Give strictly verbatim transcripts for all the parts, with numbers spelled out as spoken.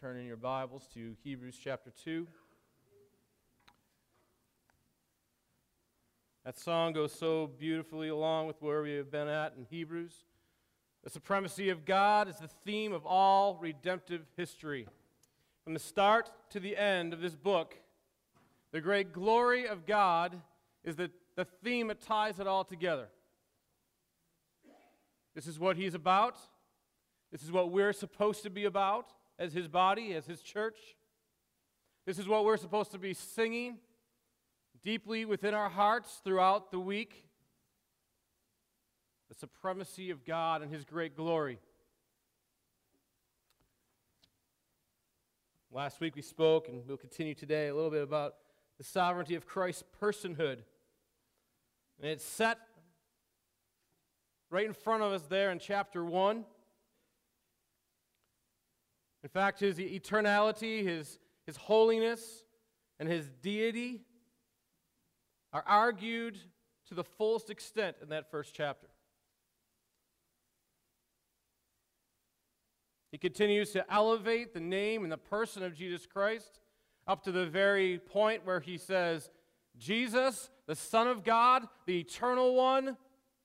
turn in your Bibles to Hebrews chapter two. That song goes so beautifully along with where we have been at in Hebrews. The supremacy of God is the theme of all redemptive history. From the start to the end of this book, the great glory of God is the, the theme that ties it all together. This is what He's about. This is what we're supposed to be about as His body, as His church. This is what we're supposed to be singing deeply within our hearts throughout the week. The supremacy of God and His great glory. Last week we spoke, and we'll continue today, a little bit about the sovereignty of Christ's personhood. And it's set right in front of us there in chapter one. In fact, His eternality, His, His holiness, and His deity are argued to the fullest extent in that first chapter. He continues to elevate the name and the person of Jesus Christ up to the very point where He says, Jesus, the Son of God, the Eternal One,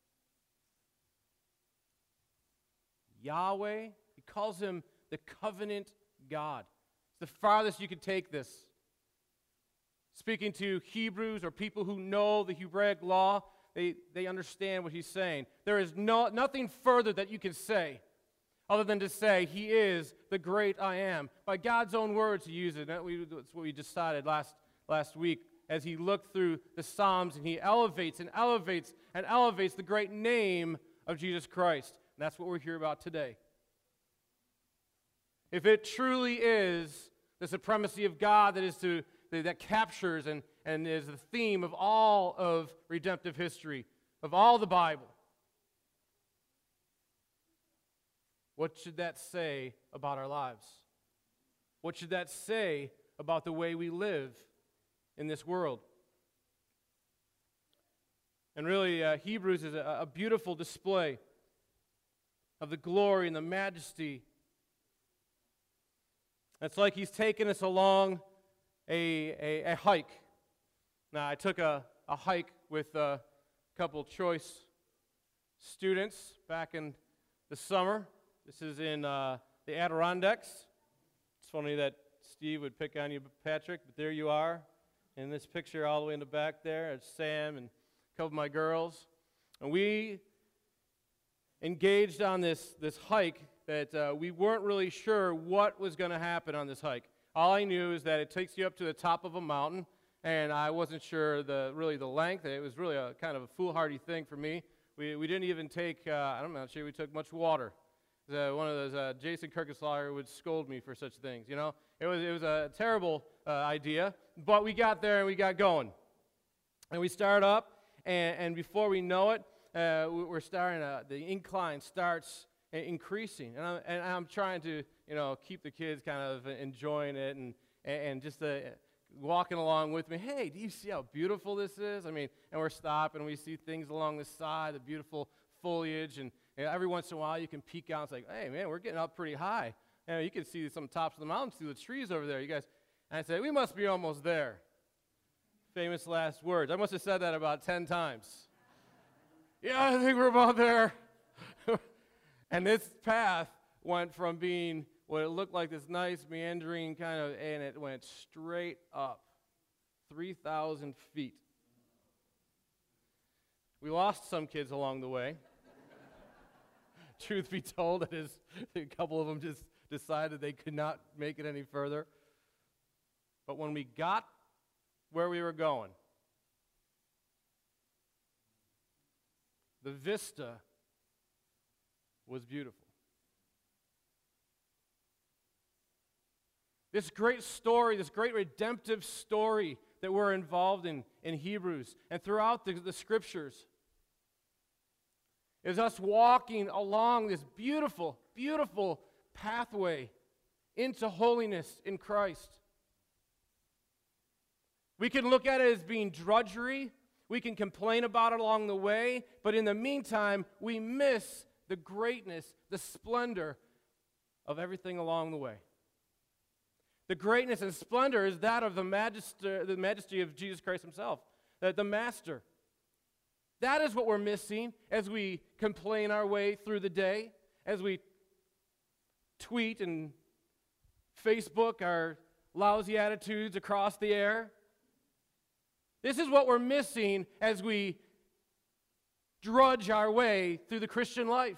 Yahweh. He calls Him the covenant God. It's the farthest you could take this. Speaking to Hebrews or people who know the Hebraic law, they, they understand what he's saying. There is no, nothing further that you can say other than to say He is the great I am. By God's own words, He used it. That's what we decided last, last week as He looked through the Psalms and He elevates and elevates and elevates the great name of Jesus Christ. And that's what we're here about today. If it truly is the supremacy of God that is to that captures and, and is the theme of all of redemptive history, of all the Bible, what should that say about our lives? What should that say about the way we live in this world? And really, uh, Hebrews is a, a beautiful display of the glory and the majesty. It's like He's taken us along a, a, a hike. Now, I took a, a hike with a couple choice students back in the summer. This is in uh, the Adirondacks. It's funny that Steve would pick on you, Patrick, but there you are. In this picture all the way in the back there, it's Sam and a couple of my girls. And we engaged on this, this hike that uh, we weren't really sure what was going to happen on this hike. All I knew is that it takes you up to the top of a mountain, and I wasn't sure the really the length. It was really a kind of a foolhardy thing for me. We we didn't even take, uh, I'm not sure we took much water. Uh, one of those, uh, Jason Kirkeslager would scold me for such things, you know. It was, it was a terrible uh, idea, but we got there and we got going. And we start up, and, and before we know it, uh, we're starting, uh, the incline starts increasing, and I'm, and I'm trying to, you know, keep the kids kind of enjoying it and and just uh, walking along with me. Hey, do you see how beautiful this is? I mean, and we're stopping, and we see things along the side, the beautiful foliage, and, and every once in a while you can peek out. It's like, hey, man, we're getting up pretty high. You know, you can see some tops of the mountains through the trees over there. You guys, and I say, we must be almost there. Famous last words. I must have said that about ten times. Yeah, I think we're about there. And this path went from being what it looked like this nice meandering kind of, and it went straight up, three thousand feet. We lost some kids along the way. Truth be told, it is, a couple of them just decided they could not make it any further. But when we got where we were going, the vista was beautiful. This great story, this great redemptive story that we're involved in in Hebrews and throughout the, the Scriptures is us walking along this beautiful, beautiful pathway into holiness in Christ. We can look at it as being drudgery. We can complain about it along the way, but in the meantime, we miss the greatness, the splendor of everything along the way. The greatness and splendor is that of the majesty, the majesty of Jesus Christ himself, the, the Master. That is what we're missing as we complain our way through the day, as we tweet and Facebook our lousy attitudes across the air. This is what we're missing as we drudge our way through the Christian life.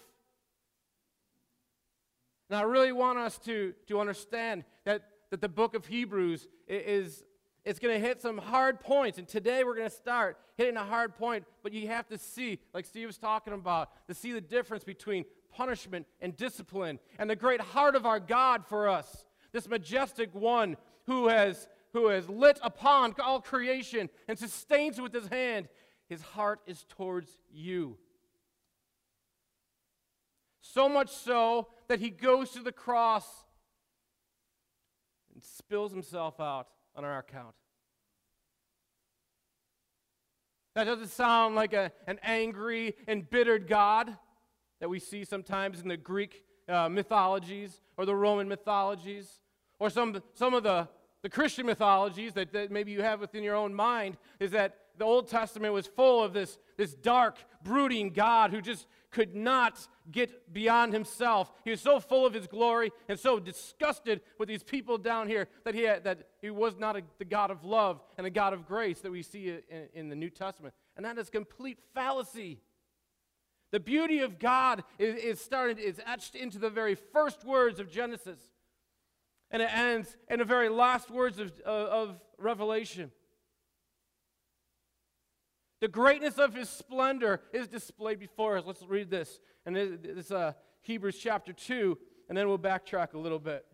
And I really want us to, to understand that, that the book of Hebrews is it's going to hit some hard points. And today we're going to start hitting a hard point, but you have to see, like Steve was talking about, to see the difference between punishment and discipline and the great heart of our God for us. This majestic one who has, who has lit upon all creation and sustains it with his hand. His heart is towards you. So much so that he goes to the cross and spills himself out on our account. That doesn't sound like a, an angry, embittered God that we see sometimes in the Greek uh, mythologies or the Roman mythologies or some, some of the, the Christian mythologies that, that maybe you have within your own mind, is that the Old Testament was full of this, this dark, brooding God who just could not get beyond himself. He was so full of his glory and so disgusted with these people down here that he, had, that he was not a, the God of love and a God of grace that we see in, in the New Testament. And that is complete fallacy. The beauty of God is, is started, is etched into the very first words of Genesis. And it ends in the very last words of, of, of Revelation. The greatness of his splendor is displayed before us. Let's read this. And this is uh, Hebrews chapter two, and then we'll backtrack a little bit.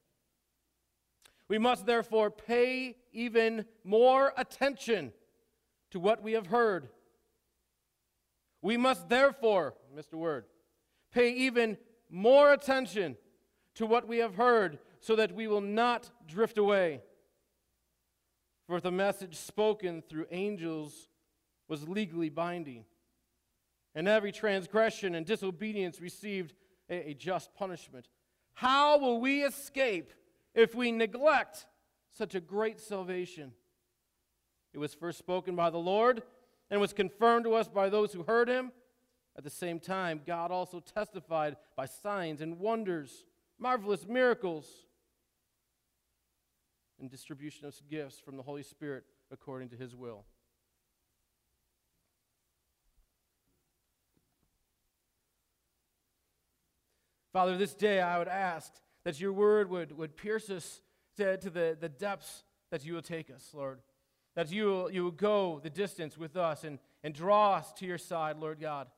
We must therefore pay even more attention to what we have heard. We must therefore, Mister Word, pay even more attention to what we have heard so that we will not drift away. For if the message spoken through angels was legally binding, and every transgression and disobedience received a, a just punishment, how will we escape if we neglect such a great salvation? It was first spoken by the Lord and was confirmed to us by those who heard him. At the same time, God also testified by signs and wonders, marvelous miracles, and distribution of gifts from the Holy Spirit according to his will. Father, this day I would ask that your word would, would pierce us to, to the, the depths that you will take us, Lord. That you will, you will go the distance with us and, and draw us to your side, Lord God.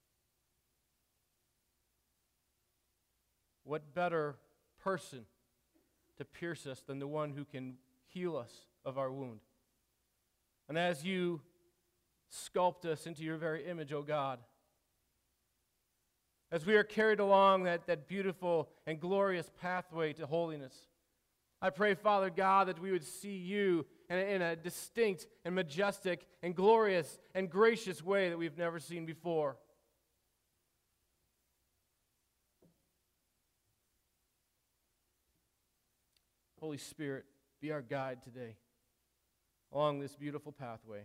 What better person to pierce us than the one who can heal us of our wound? And as you sculpt us into your very image, O God, as we are carried along that, that beautiful and glorious pathway to holiness, I pray, Father God, that we would see you in a, in a distinct and majestic and glorious and gracious way that we've never seen before. Holy Spirit, be our guide today along this beautiful pathway.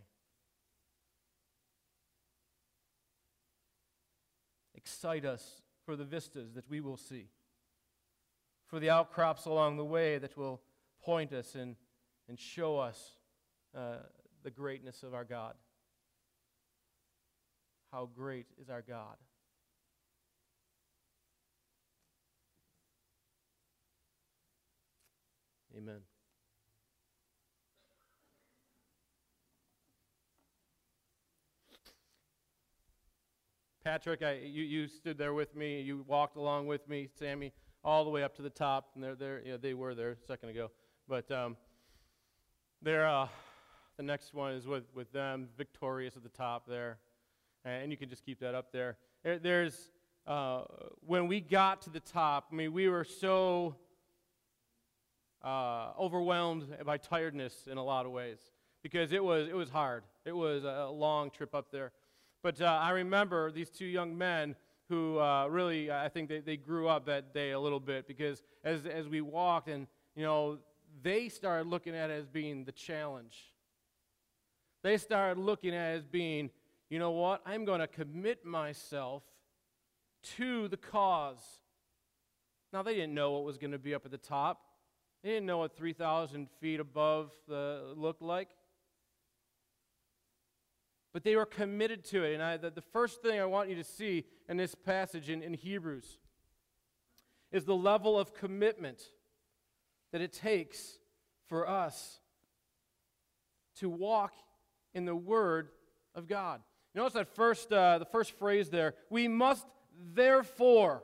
Excite us for the vistas that we will see, for the outcrops along the way that will point us and, and show us uh, the greatness of our God. How great is our God. Amen. Patrick, I, you, you stood there with me. You walked along with me, Sammy, all the way up to the top. And they're there. Yeah, they were there a second ago. But um, they're, uh, the next one is with, with them, victorious at the top there. And you can just keep that up there. there there's uh, when we got to the top, I mean, we were so uh, overwhelmed by tiredness in a lot of ways because it was it was hard. It was a long trip up there. But uh, I remember these two young men who uh, really, I think they, they grew up that day a little bit because as as we walked and, you know, they started looking at it as being the challenge. They started looking at it as being, you know what, I'm going to commit myself to the cause. Now, they didn't know what was going to be up at the top. They didn't know what three thousand feet above the looked like. But they were committed to it. And I, the, the first thing I want you to see in this passage in, in Hebrews is the level of commitment that it takes for us to walk in the Word of God. You notice that first, uh, the first phrase there, we must therefore.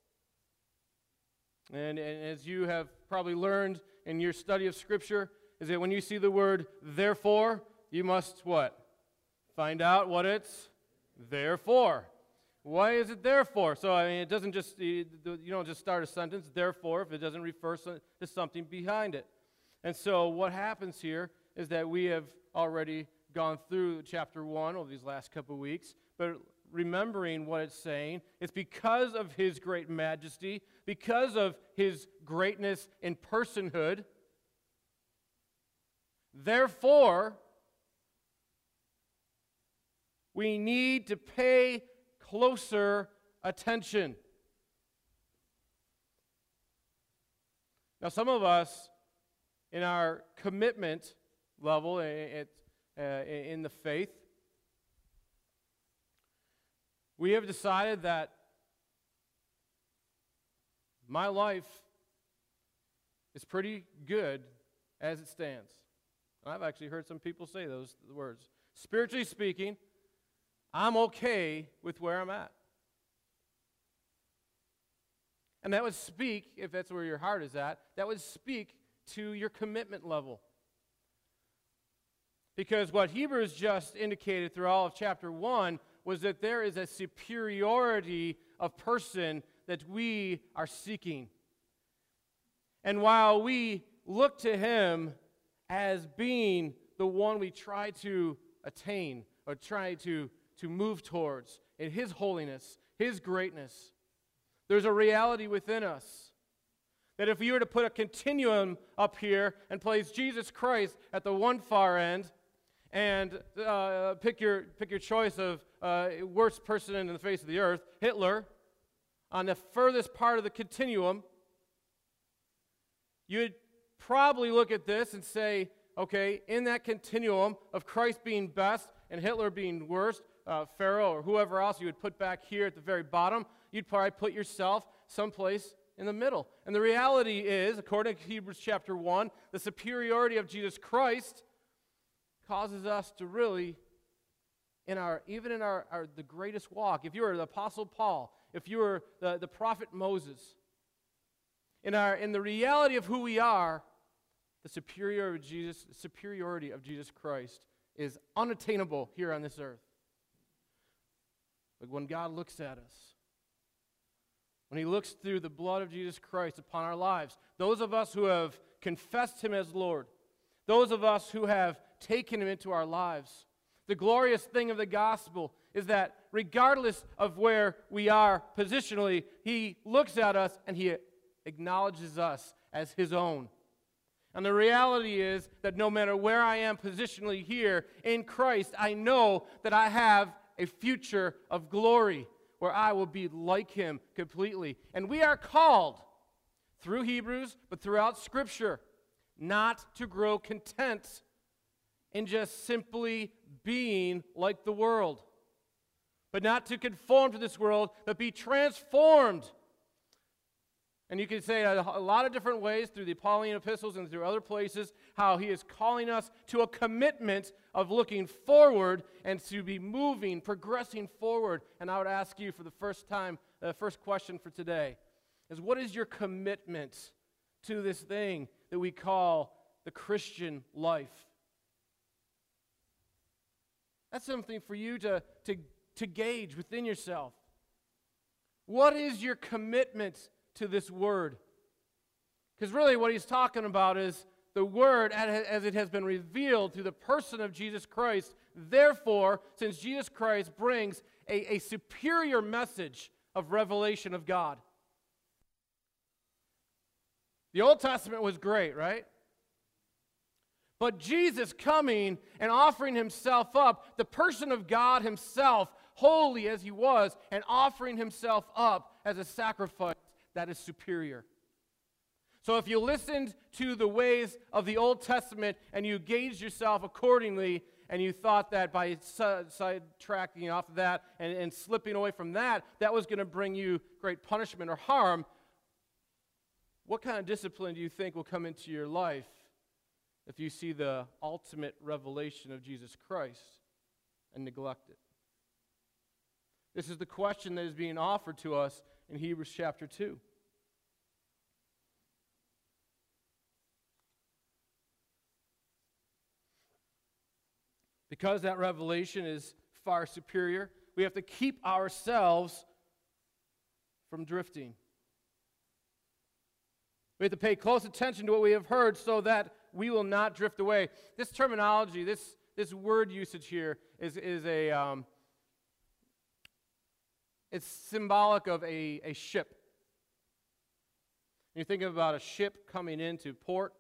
And, and as you have probably learned in your study of Scripture, is that when you see the word therefore, you must what? Find out what it's there for. Why is it there for? So, I mean, it doesn't just, you don't just start a sentence, therefore, if it doesn't refer to something behind it. And so what happens here is that we have already gone through chapter one over these last couple of weeks, but remembering what it's saying, it's because of His great majesty, because of His greatness in personhood. Therefore, we need to pay closer attention. Now, some of us, in our commitment level in the faith, we have decided that my life is pretty good as it stands. And I've actually heard some people say those words. Spiritually speaking, I'm okay with where I'm at. And that would speak, if that's where your heart is at, that would speak to your commitment level. Because what Hebrews just indicated through all of chapter one was that there is a superiority of person that we are seeking. And while we look to Him as being the one we try to attain or try to, to move towards in His holiness, His greatness, there's a reality within us that if you were to put a continuum up here and place Jesus Christ at the one far end, and uh, pick your pick your choice of uh, worst person in the face of the earth, Hitler, on the furthest part of the continuum, you'd probably look at this and say, okay, in that continuum of Christ being best and Hitler being worst, uh, Pharaoh or whoever else you would put back here at the very bottom, you'd probably put yourself someplace in the middle. And the reality is, according to Hebrews chapter one, the superiority of Jesus Christ causes us to really, in our even in our, our the greatest walk, if you were the Apostle Paul, if you were the, the prophet Moses, in our in the reality of who we are, the superiority of Jesus, the superiority of Jesus Christ is unattainable here on this earth. But when God looks at us, when He looks through the blood of Jesus Christ upon our lives, those of us who have confessed Him as Lord, those of us who have taken Him into our lives, the glorious thing of the gospel is that regardless of where we are positionally, He looks at us and He acknowledges us as His own. And the reality is that no matter where I am positionally here in Christ, I know that I have a future of glory where I will be like Him completely. And we are called through Hebrews, but throughout Scripture, not to grow content in just simply being like the world, but not to conform to this world, but be transformed. And you can say a, a lot of different ways through the Pauline epistles and through other places how he is calling us to a commitment of looking forward and to be moving, progressing forward. And I would ask you for the first time, the uh, first question for today is, what is your commitment to this thing that we call the Christian life? That's something for you to, to, to gauge within yourself. What is your commitment to this Word? Because really what he's talking about is the Word as it has been revealed through the person of Jesus Christ. Therefore, since Jesus Christ brings a, a superior message of revelation of God. The Old Testament was great, right? But Jesus coming and offering himself up, the person of God himself, holy as he was, and offering himself up as a sacrifice that is superior. So if you listened to the ways of the Old Testament and you gauged yourself accordingly, and you thought that by sidetracking off of that and, and slipping away from that, that was going to bring you great punishment or harm, what kind of discipline do you think will come into your life if you see the ultimate revelation of Jesus Christ and neglect it? This is the question that is being offered to us in Hebrews chapter two. Because that revelation is far superior, we have to keep ourselves from drifting. We have to pay close attention to what we have heard so that we will not drift away. This terminology, this, this word usage here is, is a, um, it's symbolic of a, a ship. You're thinking about a ship coming into port.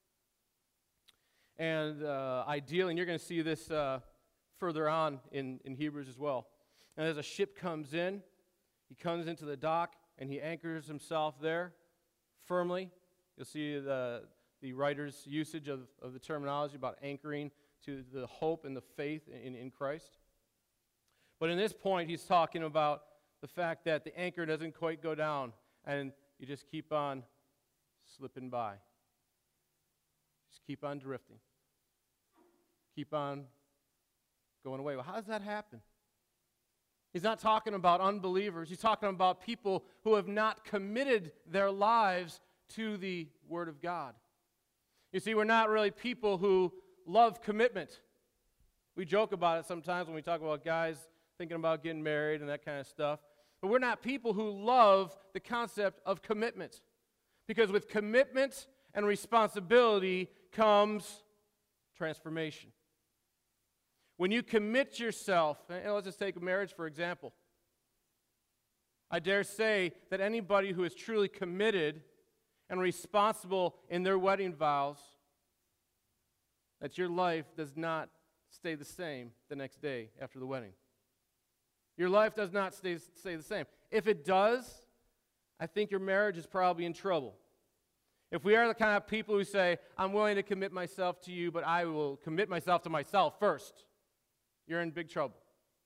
And uh, ideally, and you're going to see this uh, further on in, in Hebrews as well. And as a ship comes in, he comes into the dock and he anchors himself there firmly. You'll see the, the writer's usage of, of the terminology about anchoring to the hope and the faith in, in Christ. But in this point, he's talking about the fact that the anchor doesn't quite go down and you just keep on slipping by. Just keep on drifting. Keep on going away. Well, how does that happen? He's not talking about unbelievers. He's talking about people who have not committed their lives to the Word of God. You see, we're not really people who love commitment. We joke about it sometimes when we talk about guys thinking about getting married and that kind of stuff. But we're not people who love the concept of commitment. Because with commitment and responsibility comes transformation. When you commit yourself, and let's just take marriage for example. I dare say that anybody who is truly committed and responsible in their wedding vows, that your life does not stay the same the next day after the wedding. Your life does not stay, stay the same. If it does, I think your marriage is probably in trouble. If we are the kind of people who say, I'm willing to commit myself to you, but I will commit myself to myself first, you're in big trouble.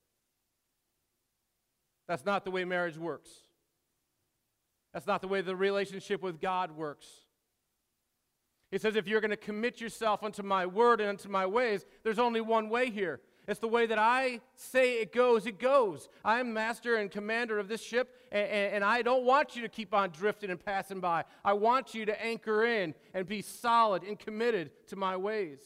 That's not the way marriage works. That's not the way the relationship with God works. He says, if you're going to commit yourself unto my word and unto my ways, there's only one way here. It's the way that I say it goes, it goes. I am master and commander of this ship, and, and, and I don't want you to keep on drifting and passing by. I want you to anchor in and be solid and committed to my ways.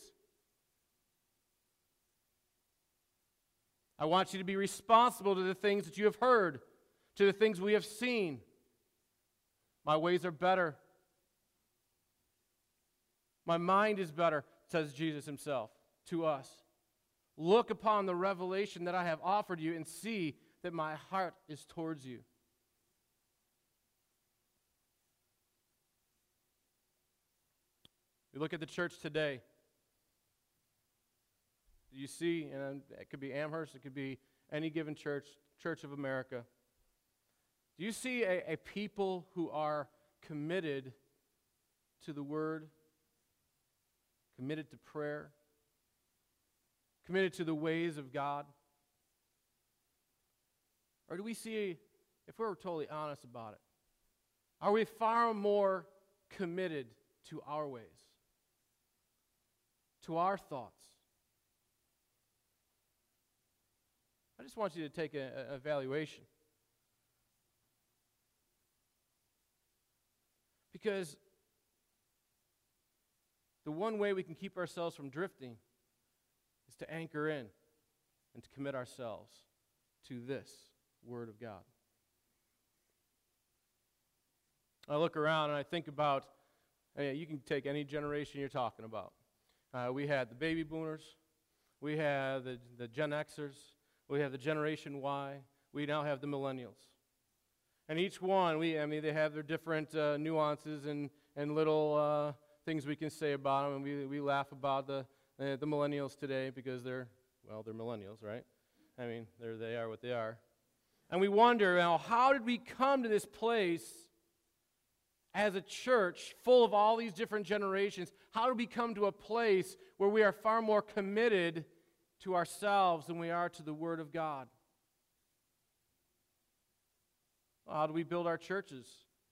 I want you to be responsible to the things that you have heard, to the things we have seen. My ways are better. My mind is better, says Jesus himself to us. Look upon the revelation that I have offered you and see that my heart is towards you. We look at the church today. You see, and it could be Amherst, it could be any given church, Church of America. Do you see a, a people who are committed to the Word, committed to prayer, committed to the ways of God? Or do we see, if we're totally honest about it, are we far more committed to our ways, to our thoughts? I just want you to take an evaluation. Because the one way we can keep ourselves from drifting is to anchor in and to commit ourselves to this Word of God. I look around and I think about, hey, you can take any generation you're talking about. Uh, we had the baby boomers, we had the, the Gen Xers, we have the Generation Y, we now have the millennials. And each one, we I mean, they have their different uh, nuances and, and little uh, things we can say about them, and we, we laugh about the, uh, the millennials today because they're, well, they're millennials, right? I mean, they're, they are what they are. And we wonder, you know, how did we come to this place as a church full of all these different generations? How did we come to a place where we are far more committed to ourselves than we are to the Word of God? How do we build our churches?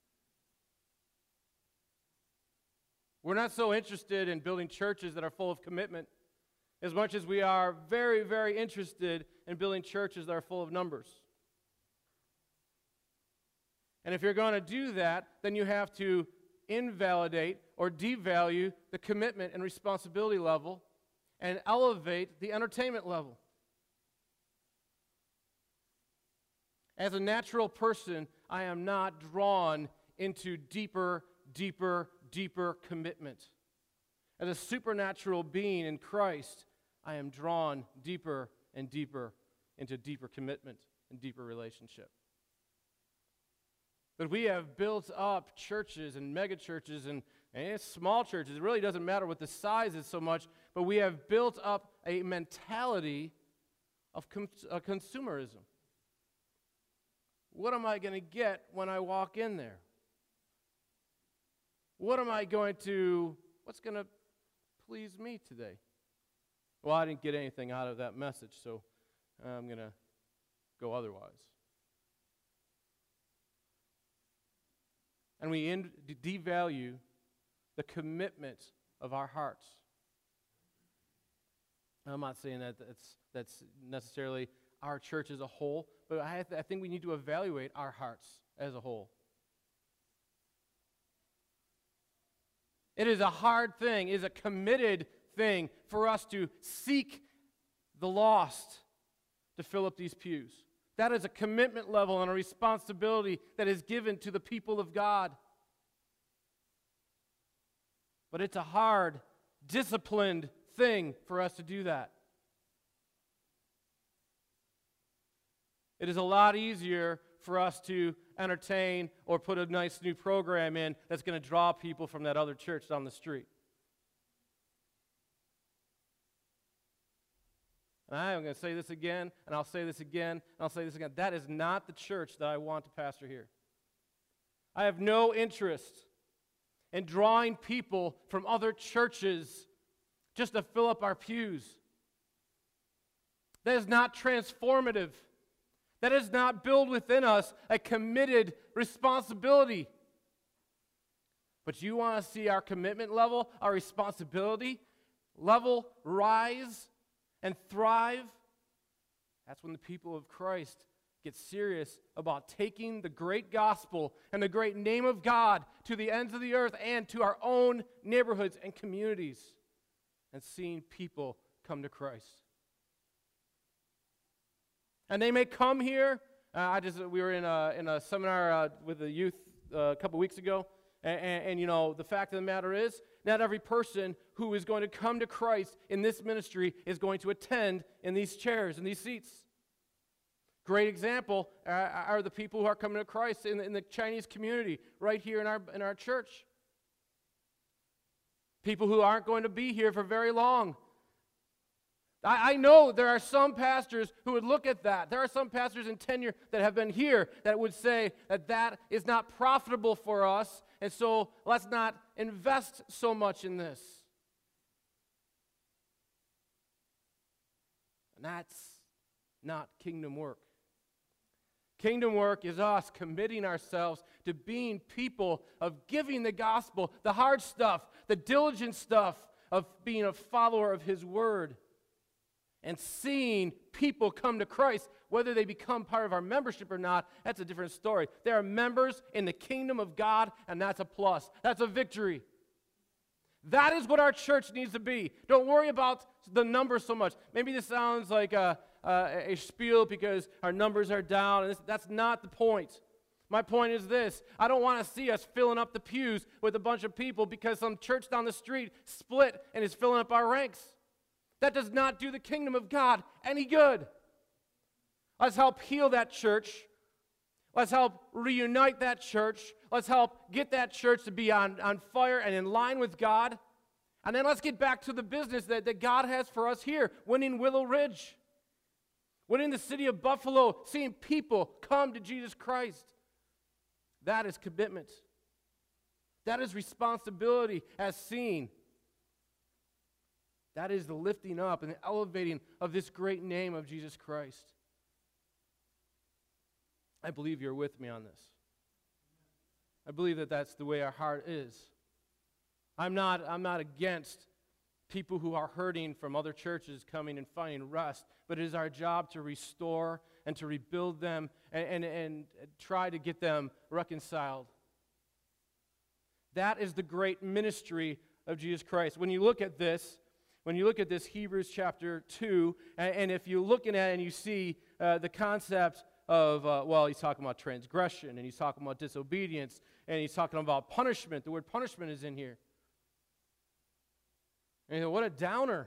We're not so interested in building churches that are full of commitment as much as we are very, very interested in building churches that are full of numbers. And if you're going to do that, then you have to invalidate or devalue the commitment and responsibility level and elevate the entertainment level. As a natural person, I am not drawn into deeper, deeper, deeper commitment. As a supernatural being in Christ, I am drawn deeper and deeper into deeper commitment and deeper relationship. But we have built up churches and mega churches and, and small churches. It really doesn't matter what the size is so much, but we have built up a mentality of com- uh, consumerism. What am I going to get when I walk in there? What am I going to, what's going to please me today? Well, I didn't get anything out of that message, so I'm going to go otherwise. And we in, devalue the commitment of our hearts. I'm not saying that that's, that's necessarily our church as a whole, but I, th- I think we need to evaluate our hearts as a whole. It is a hard thing, it is a committed thing for us to seek the lost to fill up these pews. That is a commitment level and a responsibility that is given to the people of God. But it's a hard, disciplined thing for us to do that. It is a lot easier for us to entertain or put a nice new program in that's going to draw people from that other church down the street. And I'm going to say this again, and I'll say this again, and I'll say this again. That is not the church that I want to pastor here. I have no interest in drawing people from other churches just to fill up our pews. That is not transformative. That does not build within us a committed responsibility. But you want to see our commitment level, our responsibility level rise and thrive? That's when the people of Christ get serious about taking the great gospel and the great name of God to the ends of the earth and to our own neighborhoods and communities and seeing people come to Christ. And they may come here. Uh, I just we were in a in a seminar uh, with the youth uh, a couple weeks ago, and, and, and you know the fact of the matter is, not every person who is going to come to Christ in this ministry is going to attend in these chairs, in these seats. Great example uh, are the people who are coming to Christ in, in the Chinese community right here in our in our church. People who aren't going to be here for very long. I, I know there are some pastors who would look at that. There are some pastors in tenure that have been here that would say that that is not profitable for us, and so let's not invest so much in this. And that's not kingdom work. Kingdom work is us committing ourselves to being people of giving the gospel, the hard stuff, the diligent stuff of being a follower of His Word, and seeing people come to Christ. Whether they become part of our membership or not, that's a different story. They are members in the kingdom of God, and that's a plus. That's a victory. That is what our church needs to be. Don't worry about the numbers so much. Maybe this sounds like a, a, a spiel because our numbers are down, and this, that's not the point. My point is this: I don't want to see us filling up the pews with a bunch of people because some church down the street split and is filling up our ranks. That does not do the kingdom of God any good. Let's help heal that church. Let's help reunite that church. Let's help get that church to be on, on fire and in line with God. And then let's get back to the business that, that God has for us here, winning Willow Ridge, winning the city of Buffalo, seeing people come to Jesus Christ. That is commitment. That is responsibility as seen. That is the lifting up and the elevating of this great name of Jesus Christ. I believe you're with me on this. I believe that that's the way our heart is. I'm not, I'm not against people who are hurting from other churches coming and finding rest, but it is our job to restore and to rebuild them and, and, and try to get them reconciled. That is the great ministry of Jesus Christ. When you look at this, when you look at this Hebrews chapter two, and, and if you're looking at it and you see uh, the concept of, uh, well, he's talking about transgression, and he's talking about disobedience, and he's talking about punishment. The word punishment is in here. And you know, what a downer.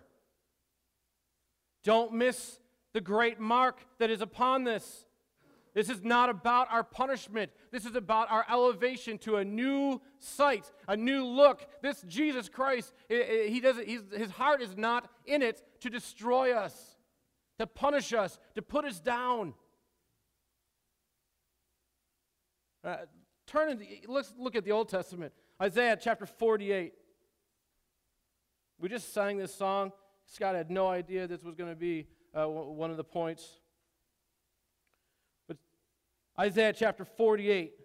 Don't miss the great mark that is upon this. This is not about our punishment. This is about our elevation to a new sight, a new look. This Jesus Christ, he doesn't, he's, his heart is not in it to destroy us, to punish us, to put us down. Uh, turn in the, let's look at the Old Testament. Isaiah chapter forty-eight. We just sang this song. Scott had no idea this was going to be uh, one of the points. But Isaiah chapter forty-eight.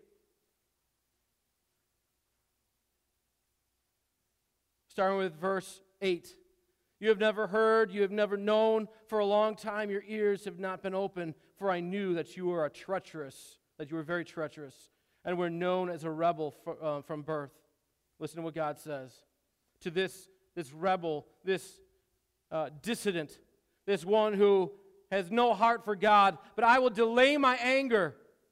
Starting with verse eight. You have never heard, you have never known, for a long time your ears have not been open, for I knew that you were a treacherous, that you were very treacherous, and were known as a rebel for, uh, from birth. Listen to what God says. To this, this rebel, this uh, dissident, this one who has no heart for God, but I will delay my anger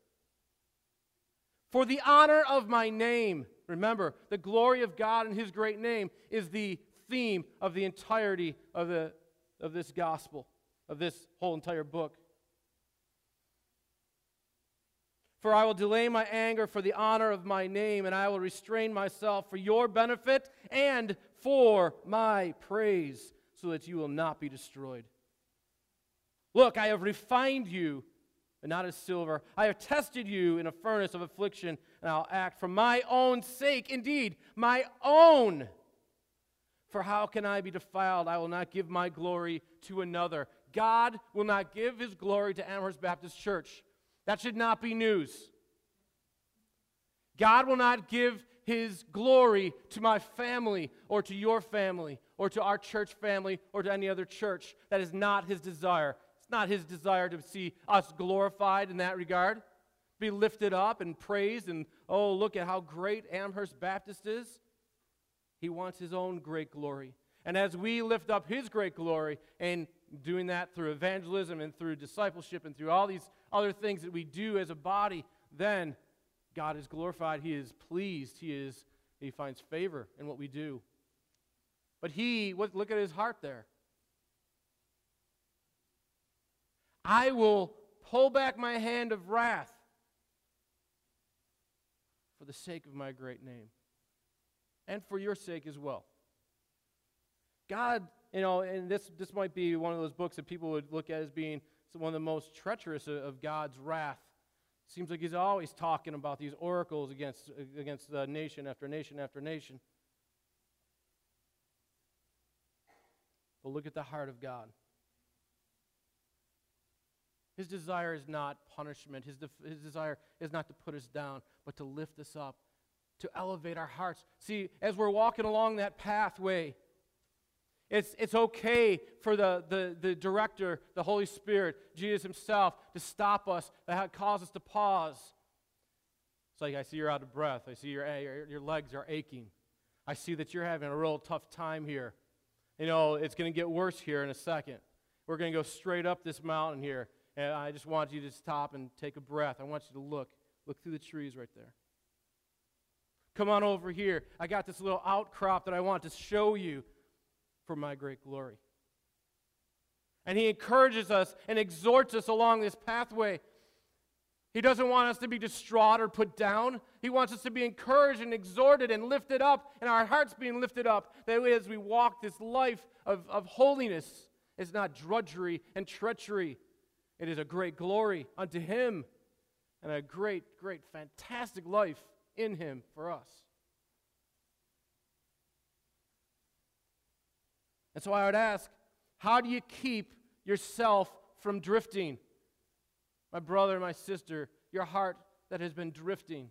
for the honor of my name. Remember, the glory of God and His great name is the theme of the entirety of, the, of this gospel, of this whole entire book. For I will delay my anger for the honor of my name, and I will restrain myself for your benefit and for my praise, so that you will not be destroyed. Look, I have refined you, but not as silver. I have tested you in a furnace of affliction, and I'll act for my own sake, indeed, my own. For how can I be defiled? I will not give my glory to another. God will not give His glory to Amherst Baptist Church. That should not be news. God will not give His glory to my family or to your family or to our church family or to any other church. That is not His desire. It's not His desire to see us glorified in that regard, be lifted up and praised and, oh, look at how great Amherst Baptist is. He wants His own great glory. And as we lift up His great glory, and doing that through evangelism and through discipleship and through all these other things that we do as a body, then God is glorified. He is pleased. He is He finds favor in what we do. But He, look at His heart there. I will pull back my hand of wrath for the sake of my great name, and for your sake as well. God, you know, and this, this might be one of those books that people would look at as being one of the most treacherous of, of God's wrath. Seems like He's always talking about these oracles against, against uh, nation after nation after nation. But look at the heart of God. His desire is not punishment. His, def- his desire is not to put us down, but to lift us up, to elevate our hearts. See, as we're walking along that pathway, it's, it's okay for the, the, the director, the Holy Spirit, Jesus Himself, to stop us, to cause us to pause. It's like, I see you're out of breath. I see your, your, your legs are aching. I see that you're having a real tough time here. You know, it's going to get worse here in a second. We're going to go straight up this mountain here. And I just want you to stop and take a breath. I want you to look. Look through the trees right there. Come on over here. I got this little outcrop that I want to show you for my great glory. And He encourages us and exhorts us along this pathway. He doesn't want us to be distraught or put down. He wants us to be encouraged and exhorted and lifted up, and our hearts being lifted up, that way as we walk this life of, of holiness, it's not drudgery and treachery. It is a great glory unto Him, and a great, great, fantastic life in Him for us. And so I would ask, how do you keep yourself from drifting? My brother, my sister, your heart that has been drifting.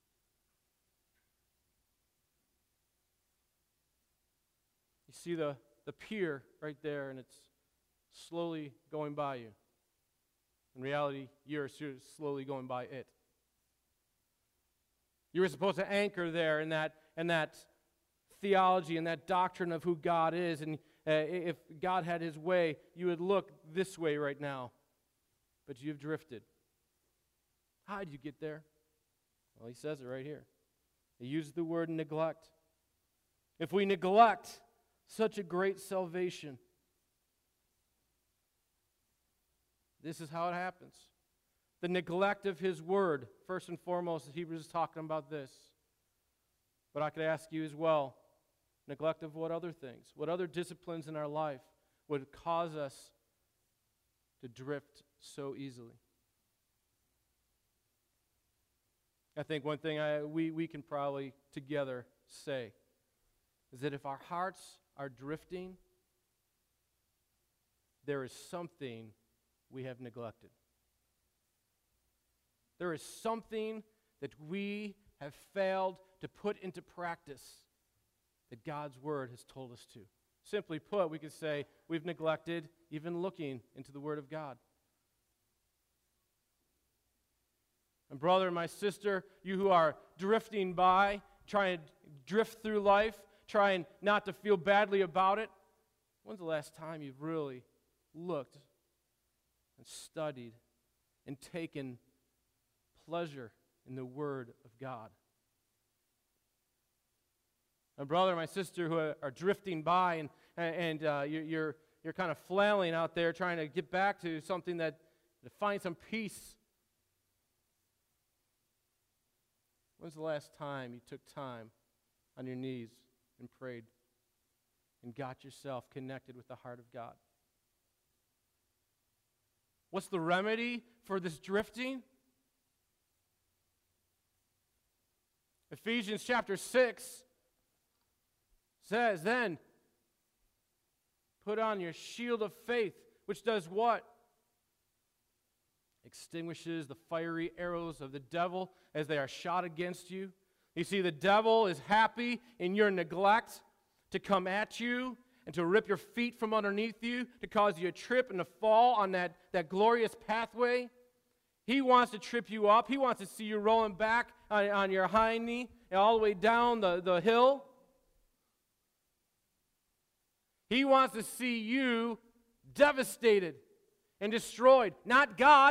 You see the, the pier right there, and it's slowly going by you. In reality, you're slowly going by it. You were supposed to anchor there in that, in that theology and that doctrine of who God is, and uh, if God had His way, you would look this way right now. But you've drifted. How did you get there? Well, He says it right here. He uses the word neglect. If we neglect such a great salvation, this is how it happens. The neglect of His word, first and foremost, Hebrews is talking about this. But I could ask you as well, neglect of what other things? What other disciplines in our life would cause us to drift so easily? I think one thing I, we, we can probably together say is that if our hearts are drifting, there is something we have neglected. There is something that we have failed to put into practice that God's Word has told us to. Simply put, we could say we've neglected even looking into the Word of God. And brother, my sister, you who are drifting by, trying to drift through life, trying not to feel badly about it, when's the last time you've really looked and studied and taken pleasure in the Word of God? My brother, my sister, who are, are drifting by, and and uh, you, you're you're kind of flailing out there, trying to get back to something that to find some peace. When's the last time you took time on your knees and prayed and got yourself connected with the heart of God? What's the remedy for this drifting? Ephesians chapter six says, then, put on your shield of faith, which does what? Extinguishes the fiery arrows of the devil as they are shot against you. You see, the devil is happy in your neglect to come at you and to rip your feet from underneath you, to cause you to trip and to fall on that, that glorious pathway. He wants to trip you up. He wants to see you rolling back on, on your hind knee and all the way down the, the hill. He wants to see you devastated and destroyed, not God.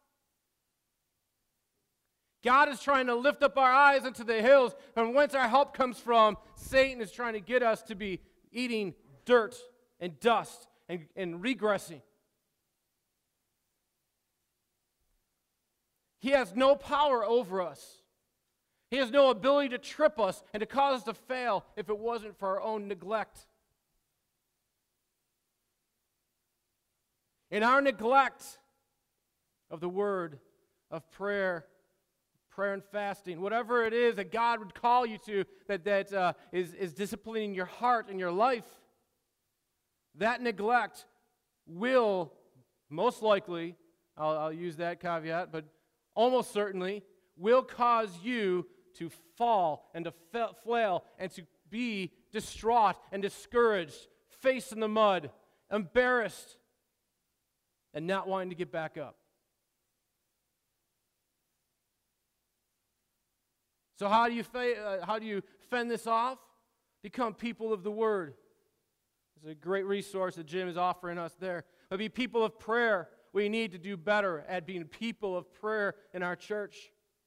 God is trying to lift up our eyes into the hills, from whence our help comes from. Satan is trying to get us to be eating dirt and dust and, and regressing. He has no power over us. He has no ability to trip us and to cause us to fail if it wasn't for our own neglect. In our neglect of the word, of prayer, prayer and fasting, whatever it is that God would call you to that, that uh, is, is disciplining your heart and your life, that neglect will most likely, I'll, I'll use that caveat, but almost certainly will cause you to fall and to fa- flail and to be distraught and discouraged, face in the mud, embarrassed, and not wanting to get back up. So how do you fa- uh, how do you fend this off? Become people of the Word. There's a great resource that Jim is offering us there. But be people of prayer. We need to do better at being people of prayer in our church.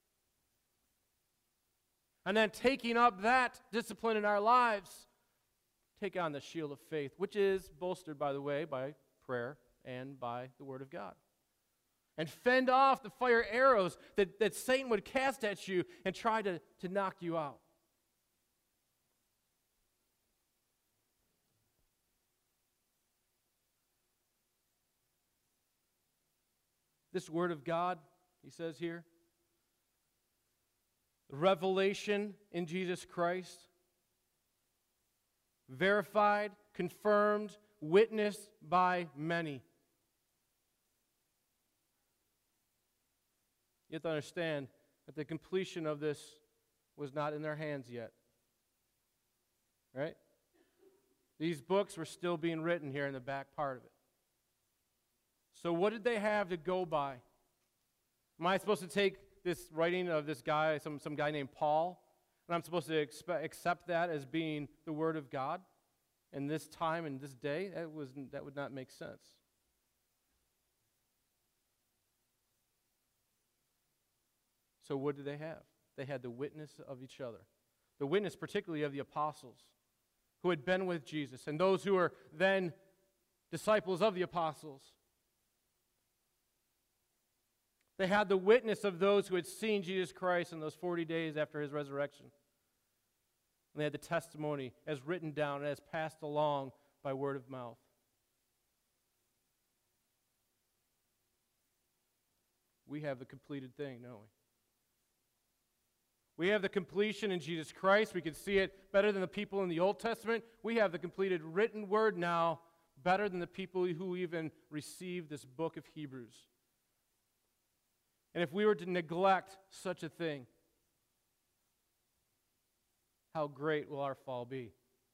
And then taking up that discipline in our lives, take on the shield of faith, which is bolstered, by the way, by prayer and by the Word of God. and fend off the fire arrows that, that Satan would cast at you and try to, to knock you out. This Word of God, he says here, revelation in Jesus Christ, verified, confirmed, witnessed by many. You have to understand that the completion of this was not in their hands yet. Right? These books were still being written here in the back part of it. So what did they have to go by? Am I supposed to take this writing of this guy, some, some guy named Paul, and I'm supposed to expe- accept that as being the Word of God in this time and this day? That, was, that would not make sense. So what did they have? They had the witness of each other. The witness particularly of the apostles who had been with Jesus and those who were then disciples of the apostles. They had the witness of those who had seen Jesus Christ in those forty days after his resurrection. And they had the testimony as written down and as passed along by word of mouth. We have the completed thing, don't we? We have the completion in Jesus Christ. We can see it better than the people in the Old Testament. We have the completed written word now better than the people who even received this book of Hebrews. And if we were to neglect such a thing, how great will our fall be?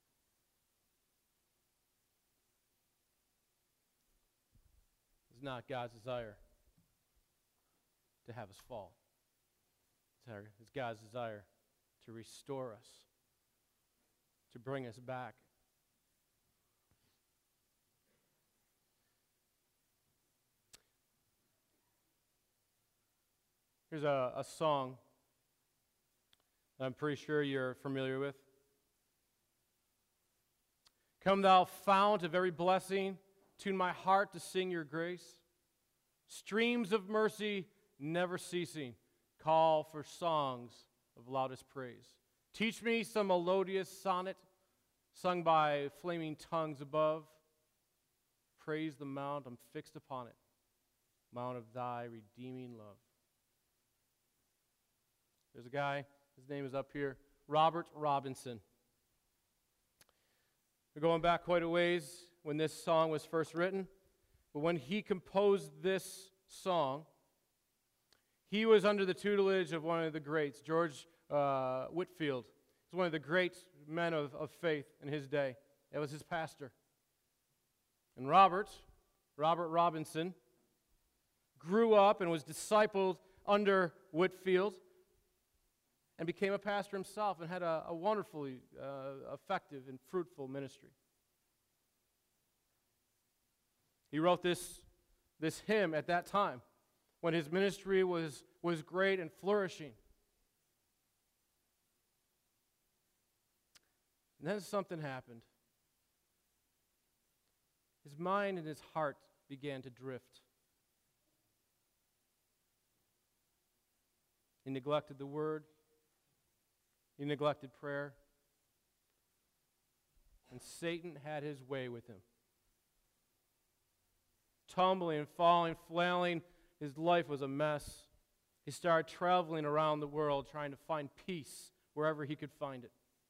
It's not God's desire to have us fall. It's God's desire to restore us, to bring us back. Here's a, a song that I'm pretty sure you're familiar with. Come thou fount of every blessing, tune my heart to sing your grace. Streams of mercy never ceasing, call for songs of loudest praise. Teach me some melodious sonnet sung by flaming tongues above. Praise the mount I'm fixed upon it, mount of thy redeeming love. There's a guy, his name is up here, Robert Robinson. We're going back quite a ways when this song was first written, but when he composed this song, he was under the tutelage of one of the greats, George uh, Whitefield. He's one of the great men of, of faith in his day. That was his pastor. And Robert, Robert Robinson, grew up and was discipled under Whitefield and became a pastor himself and had a, a wonderfully uh, effective and fruitful ministry. He wrote this, this hymn at that time when his ministry was, was great and flourishing. And then something happened. His mind and his heart began to drift. He neglected the word. He neglected prayer. And Satan had his way with him. Tumbling, falling, flailing, his life was a mess. He started traveling around the world trying to find peace wherever he could find it.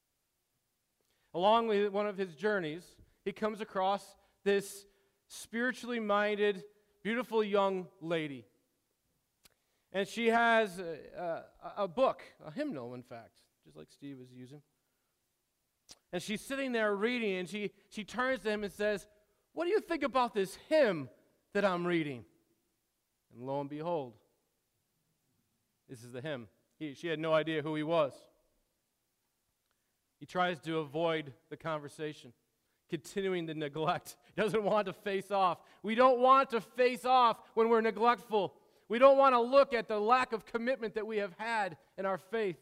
Along with one of his journeys, he comes across this spiritually minded, beautiful young lady. And she has a, a, a book, a hymnal, in fact, just like Steve was using. And she's sitting there reading, and she, she turns to him and says, "What do you think about this hymn that I'm reading?" And lo and behold, this is the hymn. He, she had no idea who he was. He tries to avoid the conversation, continuing the neglect. He doesn't want to face off. We don't want to face off when we're neglectful. We don't want to look at the lack of commitment that we have had in our faith.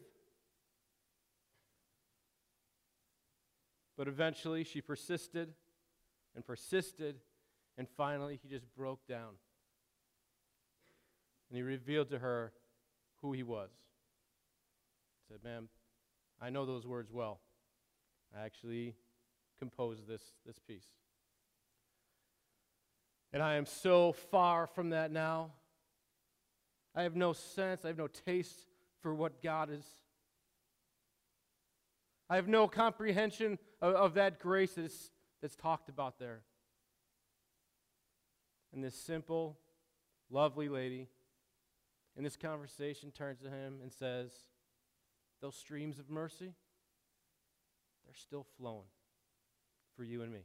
But eventually she persisted and persisted, and finally he just broke down. And he revealed to her who he was. He said, ma'am, I know those words well. I actually composed this, this piece. And I am so far from that now. I have no sense, I have no taste for what God is. I have no comprehension of, of that grace that's, that's talked about there. And this simple, lovely lady in this conversation turns to him and says, those streams of mercy, they're still flowing for you and me.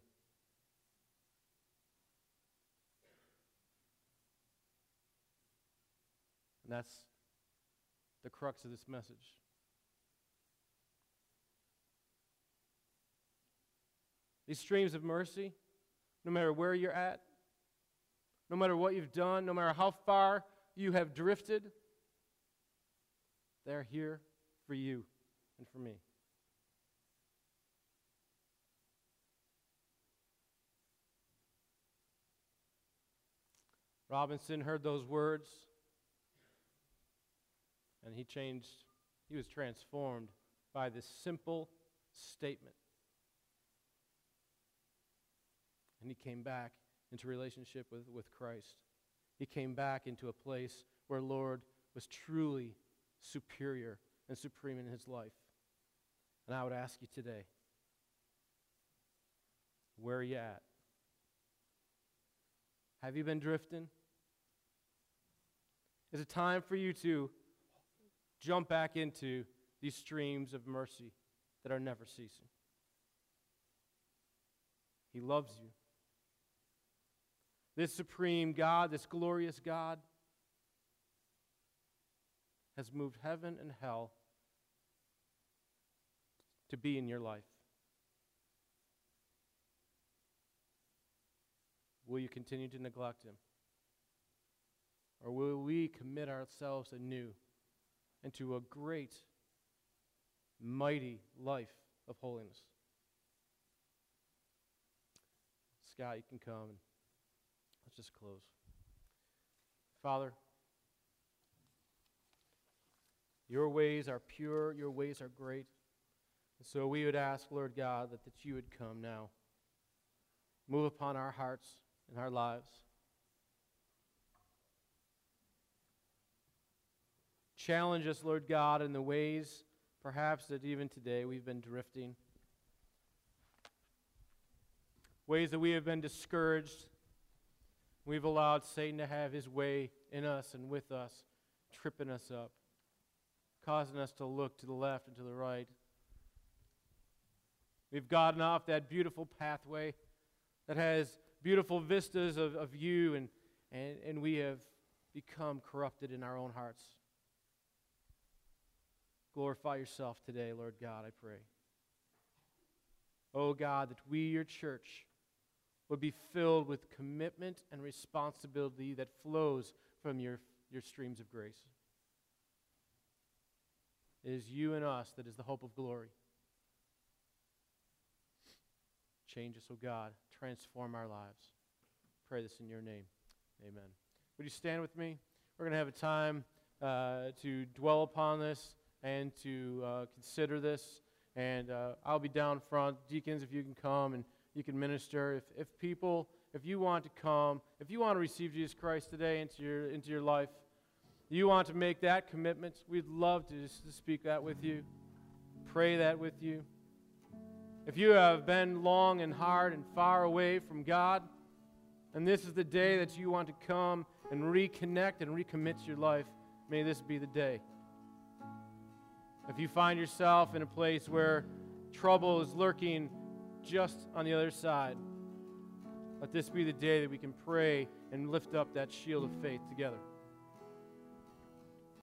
And that's the crux of this message. These streams of mercy, no matter where you're at, no matter what you've done, no matter how far you have drifted, they're here for you and for me. Robinson heard those words, and he changed, he was transformed by this simple statement. And he came back into relationship with, with Christ. He came back into a place where Lord was truly superior and supreme in his life. And I would ask you today, where are you at? Have you been drifting? Is it time for you to jump back into these streams of mercy that are never ceasing? He loves you. This supreme God, this glorious God, has moved heaven and hell to be in your life. Will you continue to neglect him? Or will we commit ourselves anew into a great, mighty life of holiness? Scott, you can come and let's just close. Father, your ways are pure, your ways are great. And so we would ask, Lord God, that, that you would come now. Move upon our hearts and our lives. Challenge us, Lord God, in the ways perhaps that even today we've been drifting. Ways that we have been discouraged. We've allowed Satan to have his way in us and with us, tripping us up, causing us to look to the left and to the right. We've gotten off that beautiful pathway that has beautiful vistas of, of you, and, and, and we have become corrupted in our own hearts. Glorify yourself today, Lord God, I pray. Oh God, that we, your church, would be filled with commitment and responsibility that flows from your, your streams of grace. It is you and us that is the hope of glory. Change us, oh God. Transform our lives. Pray this in your name. Amen. Would you stand with me? We're going to have a time uh, to dwell upon this and to uh, consider this. And uh, I'll be down front. Deacons, if you can come and you can minister. If, if people, if you want to come, if you want to receive Jesus Christ today into your, into your life, you want to make that commitment, we'd love to just to speak that with you, pray that with you. If you have been long and hard and far away from God, and this is the day that you want to come and reconnect and recommit your life, may this be the day. If you find yourself in a place where trouble is lurking just on the other side, let this be the day that we can pray and lift up that shield of faith together.